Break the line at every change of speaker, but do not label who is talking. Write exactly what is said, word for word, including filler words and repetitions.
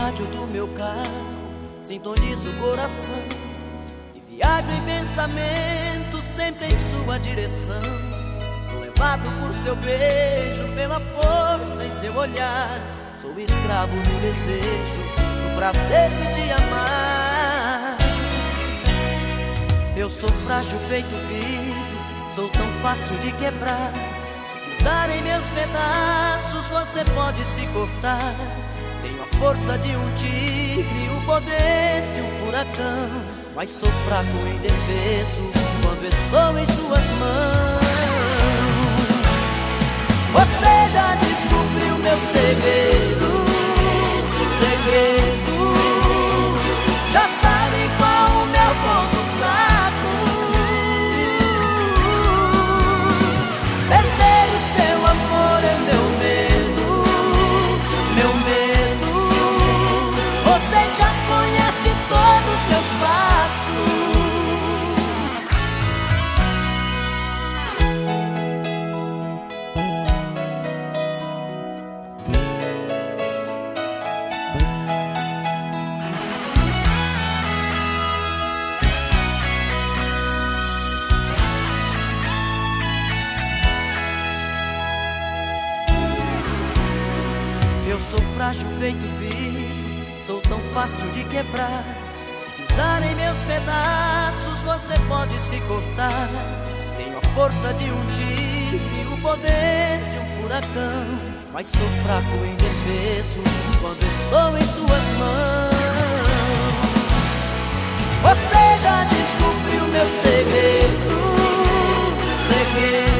rádio do meu carro, sintonizo o coração e viajo em pensamento sempre em sua direção. Sou levado por seu beijo, pela força em seu olhar. Sou escravo do desejo, do prazer de te amar. Eu sou frágil feito vidro, sou tão fácil de quebrar. Se pisar em meus pedaços, você pode se cortar. Tenho a força de um tigre, o poder de um furacão, mas sou fraco e indefeso quando estou em suas mãos. Você já descobriu meu segredo, segredo. Já sabe qual o meu ponto fraco. Perder o seu amor é meu medo, meu medo. Você já conhece todos os meus Eu sou frágil feito vidro, sou tão fácil de quebrar. Se pisar em meus pedaços, você pode se cortar. Tenho a força de um tigre, o poder de um furacão, mas sou fraco e indefeso quando estou em suas mãos. Você já descobriu meu segredo, segredo.